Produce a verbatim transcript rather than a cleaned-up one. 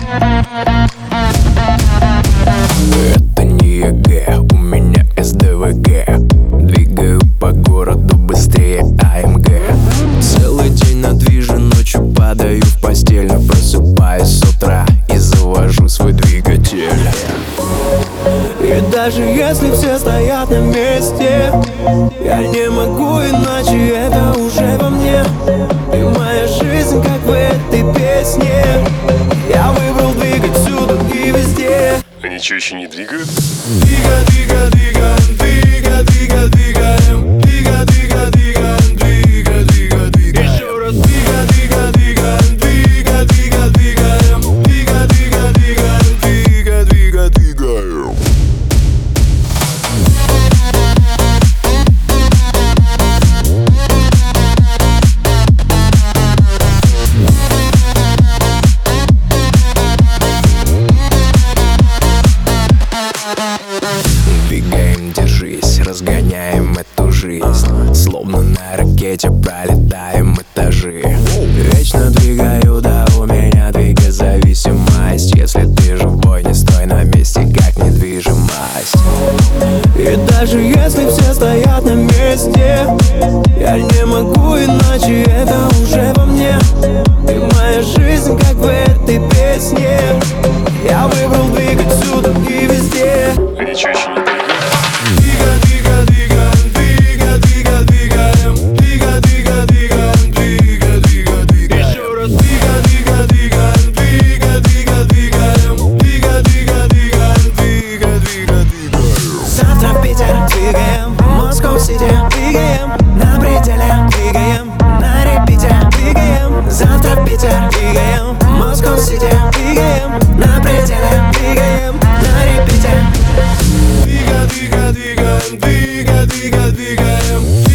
Это не ЕГЭ, у меня СДВГ. Двигаю по городу быстрее АМГ. Целый день на движе, ночью падаю в постель, но просыпаюсь с утра и завожу свой двигатель. И даже если все стоят на месте, я не могу иначе, это уже во мне. И моя жизнь, как в этой песне. Я выбрал двигать всюду и везде. Они что, еще не двигают? Двигай, двигай, двигаем, двигай, двигай, двигаем. Двигай, двигай, двигаем, двигай, двигай, двигаем. Еще раз. Двигай, двигай, двигаем, двигай, двигай, двигаем. Двигай, двигай, двигаем, двигай, двигай, двигаем. Двигаем, держись, разгоняем эту жизнь. Словно на ракете пролетаем этажи. Вечно двигаю, да у меня двигозависимость. Если ты живой, не стой на месте, как недвижимость. И даже если все стоят на месте, я не могу иначе, это уже во мне. И моя жизнь, как в этой песне. Я выбрал двигать всюду и везде. Они что, еще не двигают? Двигай, двигай, двигаем, двигай, двигай, двигаем. Двигай, двигай, двигаем, двигай, двигай, двигаем. Еще раз. Двигай, двигай, двигаем, двигай, двигай, двигаем. Двигай, двигай, двигаем, двигай, двигай, двигаем. Завтра в Питер двигаем, Москва-Сити двигаем, на пределе двигаем, на репите двигаем. Завтра в Питер двигаем, Москва-Сити двигаем, на пределе двигаем, на репите. Двигай, двигай, двигаем, двигай, двигай, двигаем.